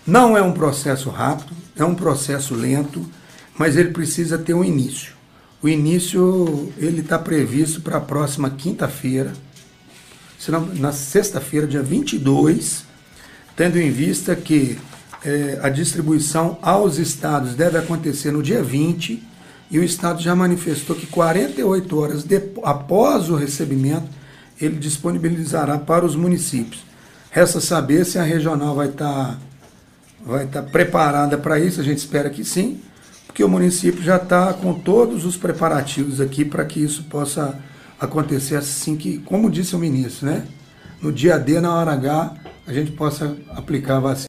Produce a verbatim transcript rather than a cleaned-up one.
Não é um processo rápido, é um processo lento, mas ele precisa ter um início. O início ele está previsto para a próxima quinta-feira, na sexta-feira, dia vinte e dois, tendo em vista que é, a distribuição aos estados deve acontecer no dia vinte, e o estado já manifestou que quarenta e oito horas de, após o recebimento, ele disponibilizará para os municípios. Resta saber se a regional vai estar vai estar preparada para isso, a gente espera que sim, porque o município já está com todos os preparativos aqui para que isso possa acontecer assim que, como disse o ministro, né? No dia D, na hora H, a gente possa aplicar a vacina.